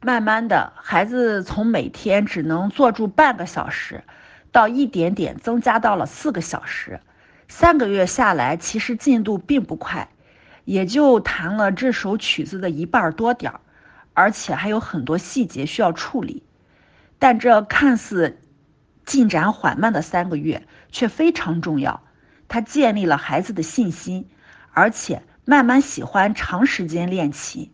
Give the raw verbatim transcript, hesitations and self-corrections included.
慢慢的，孩子从每天只能坐住半个小时，到一点点增加到了四个小时。三个月下来，其实进度并不快，也就弹了这首曲子的一半多点儿，而且还有很多细节需要处理。但这看似进展缓慢的三个月却非常重要，它建立了孩子的信心，而且慢慢喜欢长时间练琴。